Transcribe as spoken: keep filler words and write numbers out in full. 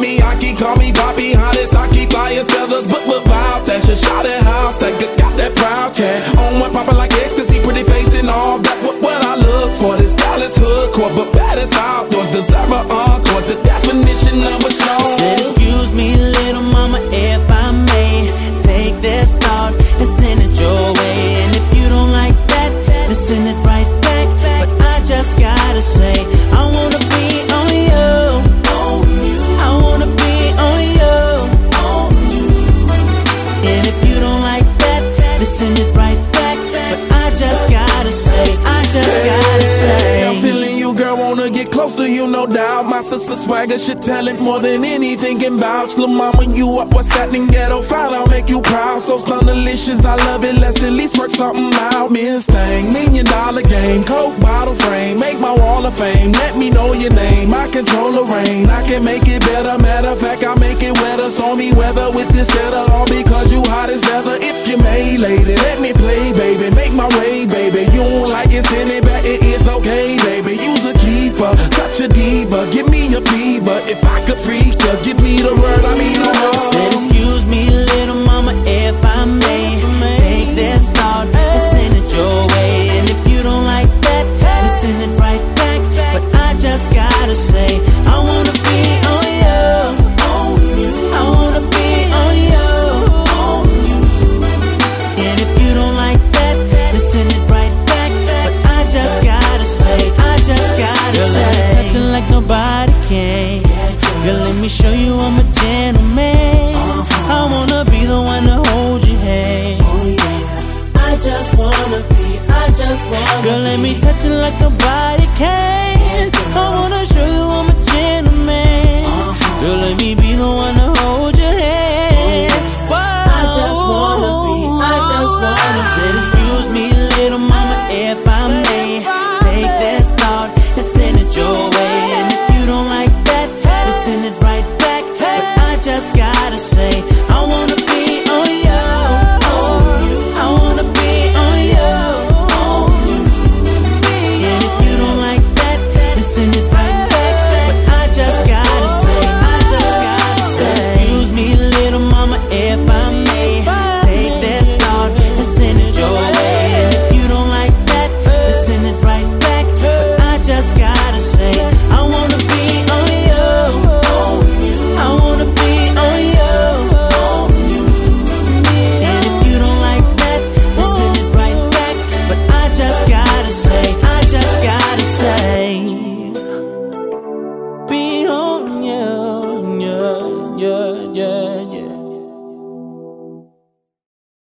Miyaki, call me Poppy, hottest Saki, fly as feathers, but but wild. That's your shot at house, that got that proud cat. On one poppin' like ecstasy, pretty face and all that. What, what I look for, this gal is hoodcore, but bad as outdoors, deserve an encore. The definition of a show. Said, excuse me, little mama, if I may take this thought and send it your way. And if you don't like that, then send it right back. But I just gotta say, I wanna be on you, on you. I wanna be on you, on you. And if you don't like that, then send it right back. But I just gotta say, I just gotta say, I'm feeling you, girl, wanna get close to you, no doubt. My sister swagger, shit talent more than anything can vouch. Lil' mama, you up, what's happening? Ghetto fight, I'll make you proud. So stun delicious, I love it, let's at least work something out. Miss Thing, million dollar game, coke bottle frame, make my wall of fame. Let me know your name, I control the rain, I can make it better. Matter of fact, I make it wetter, stormy weather with this cheddar. All because you hot as leather. If you may, lady, let me play, baby, make my way, baby. You don't like it, send it back, it is okay, baby. You's a keeper, such a diva, give me a fever. If I could freak you, give me the word, I mean the word. Said, excuse me, little mama, if I may take this thought and send it your way. And if you don't like that, then send it right back. But I just gotta say, I wanna be on you, on you. I wanna be on you, on you. And if you don't like that, then send it right back. But I just gotta say, I just gotta Girl, say, let me touch it like nobody can. Girl, let me show you I'm a gentleman. uh-huh. I wanna be the one to hold your hand. Oh yeah, I just wanna be, I just wanna Girl, let me touch it like nobody can.